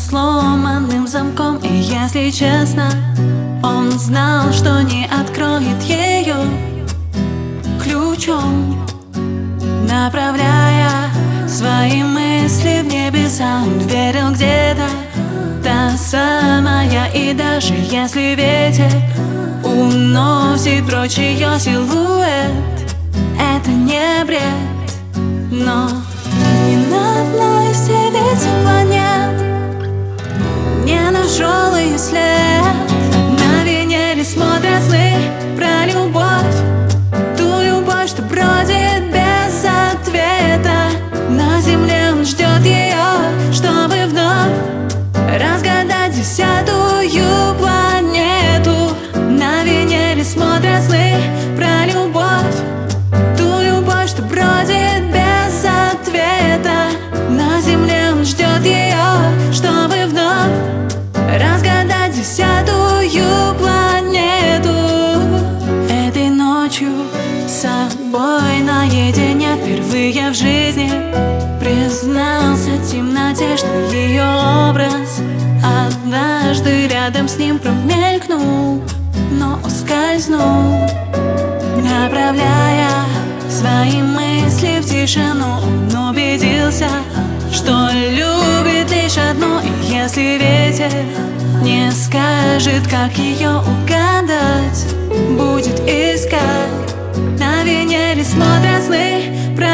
сломанным замком. И если честно, он знал, что не откроет ее ключом, направляя свои мысли в небеса. Он верил где-то та самая, и даже если ветер уносит прочь ее силуэт, это не бред. Но ни на одной из этого нет, не нашел ее след. На Венере смотрят сны про любовь, ту любовь, что бродит без ответа. На Земле он ждет ее, чтобы вновь разгадать 10-ю планету. На Венере смотрят сны про любовь, ту любовь, что бродит без ответа. На Земле он ждет ее, чтобы вновь разгадать 10-ю планету. Этой ночью с собой наедине впервые в жизни признался в темноте, что ее образ однажды рядом с ним промелькнул, но ускользнул. Направляя свои мысли в тишину, он убедился, что любит лишь одну. И если ветер не скажет, как ее угадать, будет искать. На Венере смотрят сны про